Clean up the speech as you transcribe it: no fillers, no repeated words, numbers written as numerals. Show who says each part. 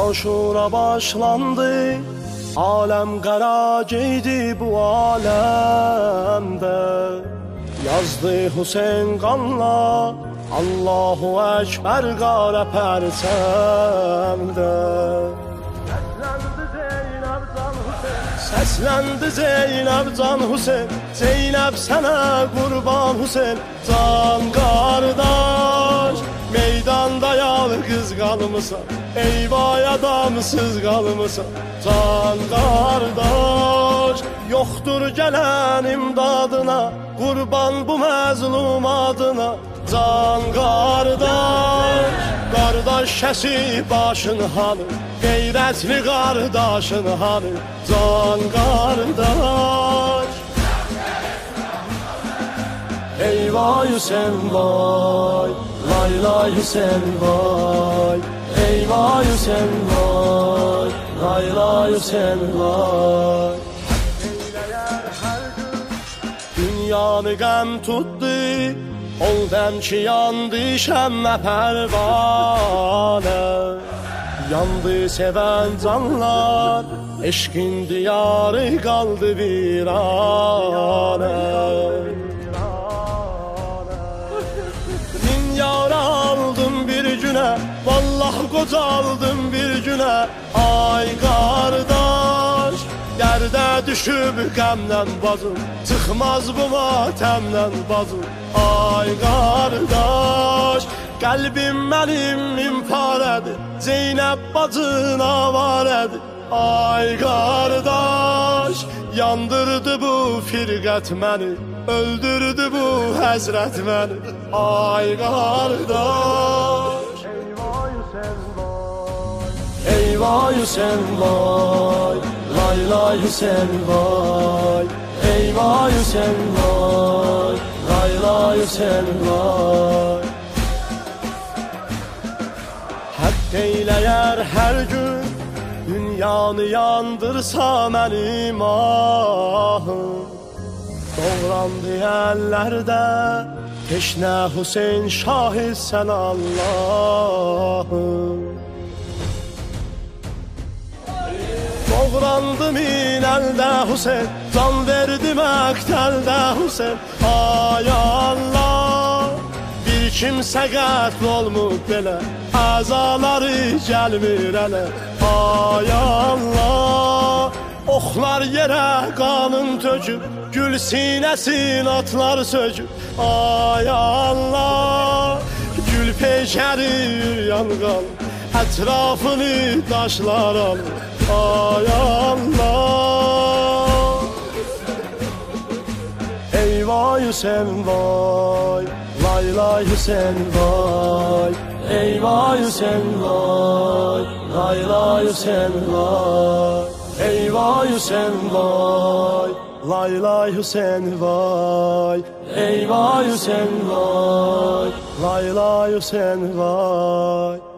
Speaker 1: Aşura başlandı, alem qara geydi bu aləmdə. Yazdı Hüseyin qanla, Allahu Ekber qara pərçəmdə. Səsləndi Zeynəb can Hüseyin, Zeynəb sənə qurban Hüseyin. Can qardaş, meydanda yalqız qalmısan, eyvay adamsız qalmısan. Can qardaş, yoxdur gələn imdadına, qurban bu məzlum adına. Can qardaş, qardaş kəsib başın hanı, qeyrətli qardaşın hanı. Can qardaş, eyvay Hüseyin vay, lay lay Hüseyin vay. Eyvay Hüseyin vay, lay lay Hüseyin vay. Dünyanı qəm tutdu, ol dəm ki yandı şəmmə pərvanə. Yandı sevən canlar, eşqin diyarı qaldı viranə. Min yara aldım bir günə, vallah qocaldım bir günə. Ay qardaş, dərdə düşüb qəmlə bazım, çıxmaz bu matəmlə bazım. Ay qardaş, qəlbim mənim imparədir, Zeynəb bacın avarədir. Ay qardaş, yandırdı bu firqət məni, öldürdü bu həzrət məni. Ay qardaş, eyvay Hüseyin vay, lay lay Hüseyin vay. Eyvay Hüseyin vay, lay lay Hüseyin vay. Haqq eyləyər hər gün, dünyanı yandırsa mənim ahım. Doğrandı əllərdə, teşnə Hüseyin şahid sən Allahım. Doğrandı min əldə Hüseyin, can verdi məqtəldə Hüseyin. Ay Allah, bir kimsə qətl olmub belə, əzaları gəlmir ələ. Ay Allah, oxlar yerə qanın töküb, gül sinəsin atlar söküb. Ay Allah, gül peşəri yürüyan qalıb, ətrafını daşlar alıb. Ay Allah, eyvay Hüseyin vay, lay lay Hüseyin vay. Eyvay Hüseyin vay, lay lay Hüseyin vay. Eyvay Hüseyin vay, lay lay Hüseyin vay. Eyvay Hüseyin vay, lay lay Hüseyin vay.